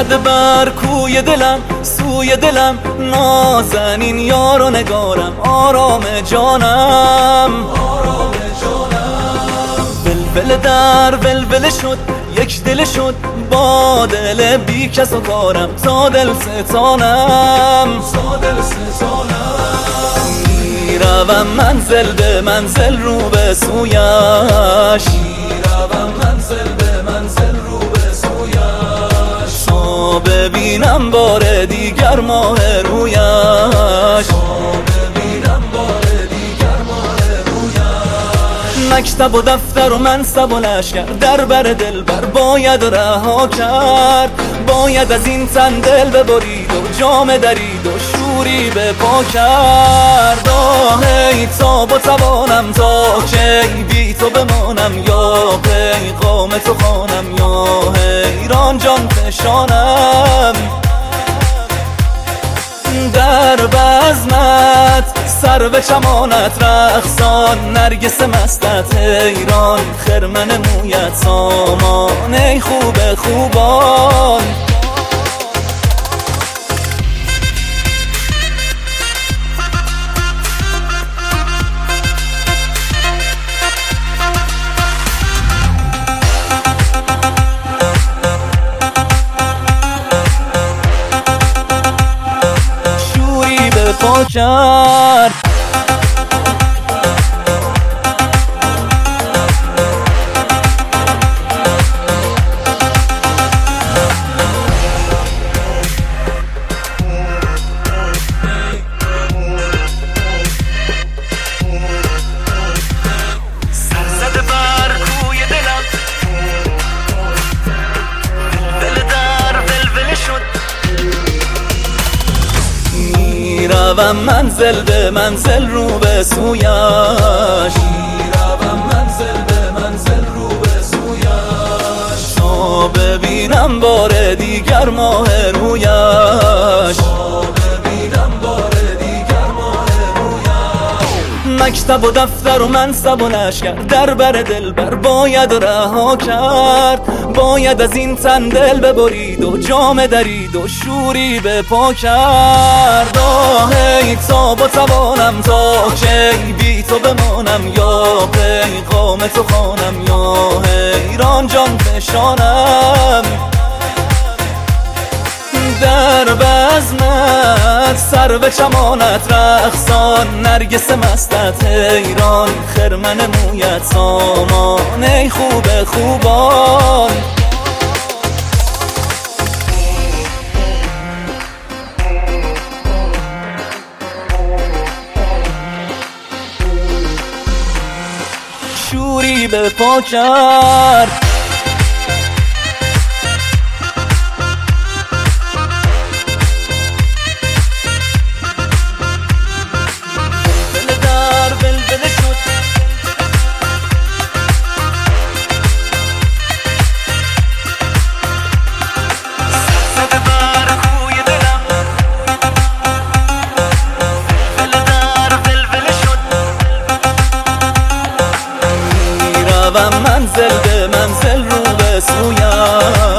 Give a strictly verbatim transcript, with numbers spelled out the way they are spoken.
زده بر کوی دلم، سوی دلم نازنین یار و نگارم، آرام جانم آرام جانم. ولول در ولول شد، یک دل شد با دل بی کس و کارم، تا دل ستانم تا دل ستانم. میروم منزل به منزل رو به سویش، میروم منزل به منزل رو به سویش، تا ببینم بار دیگر ماه رویش، تا ببینم بار دیگر ماه رویش. مکتب و دفتر و منصب و لشکر در بر دلبر باید رها کرد، باید از این تن دل ببرید و جام درید و شوری به پا کرد. آهی تاب و توانم تا کی بی تو بمانم، یا پیغام تو خوانم یا حیران جان فشانم. در بزمت سر به چمانت رقصان، نرگس مستت حیران، خرمن مویت سامان، ای خوب خوبان. پا کرد سرزده بر کوی دلم، ولول در ولول شد. میروم منزل به منزل رو به سویش، میروم منزل به منزل رو به سویش، تا ببینم بار دیگر ماه رویش، تا ببینم بار دیگر ماه رویش. مکتب و دفتر و منصب و لشکر در بر دلبر باید رها کرد، باید از این تن دل ببرید و جام درید و شوری به پا کرد. آهی تاب و توانم تا کی بی تو بمانم، یا پیغام تو خوانم یا حیران جان فشانم. در بزمت سر به چمانت رقصان، نرگس مستت حیران، خرمن مویت سامان، ای خوب خوبان. شوری به پا کرد منزل به منزل رو به سویش.